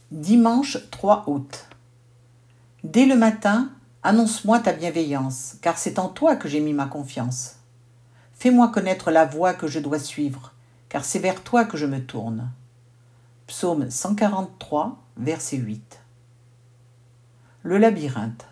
Dimanche 3 août. Dès le matin, annonce-moi ta bienveillance, car c'est en toi que j'ai mis ma confiance. Fais-moi connaître la voie que je dois suivre, car c'est vers toi que je me tourne. Psaume 143, verset 8. Le labyrinthe.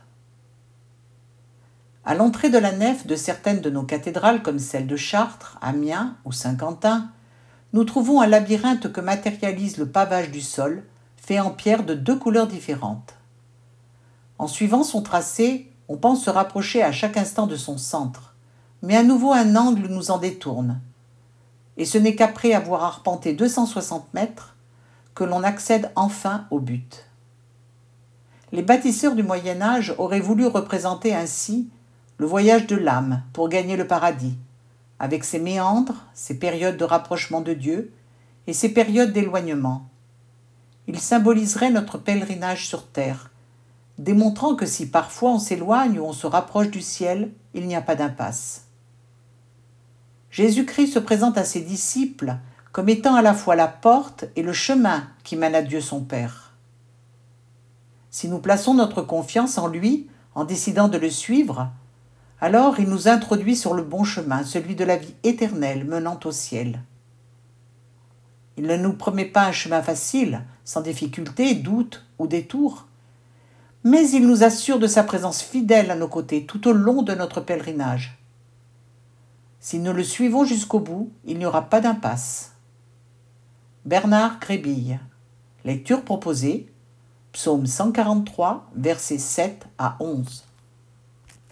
À l'entrée de la nef de certaines de nos cathédrales, comme celle de Chartres, Amiens ou Saint-Quentin, nous trouvons un labyrinthe que matérialise le pavage du sol, fait en pierre de 2 couleurs différentes. En suivant son tracé, on pense se rapprocher à chaque instant de son centre, mais à nouveau un angle nous en détourne. Et ce n'est qu'après avoir arpenté 260 mètres que l'on accède enfin au but. Les bâtisseurs du Moyen Âge auraient voulu représenter ainsi le voyage de l'âme pour gagner le paradis, avec ses méandres, ses périodes de rapprochement de Dieu et ses périodes d'éloignement. Il symboliserait notre pèlerinage sur terre, démontrant que si parfois on s'éloigne ou on se rapproche du ciel, il n'y a pas d'impasse. Jésus-Christ se présente à ses disciples comme étant à la fois la porte et le chemin qui mène à Dieu son Père. Si nous plaçons notre confiance en lui, en décidant de le suivre, alors il nous introduit sur le bon chemin, celui de la vie éternelle menant au ciel. Il ne nous promet pas un chemin facile, sans difficultés, doutes ou détours, mais il nous assure de sa présence fidèle à nos côtés tout au long de notre pèlerinage. Si nous le suivons jusqu'au bout, il n'y aura pas d'impasse. Bernard Grébille. Lecture proposée, Psaume 143, versets 7 à 11.